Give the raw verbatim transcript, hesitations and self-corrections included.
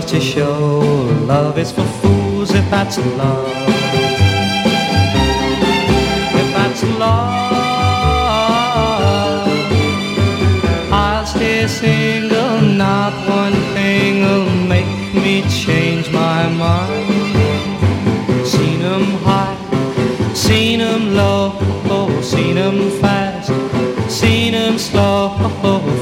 goes to show love is for fools if that's love. If that's love, I'll stay single. Not one thing'll make me change my mind. Seen 'em high, seen 'em low, seen 'em fast, seen 'em slow.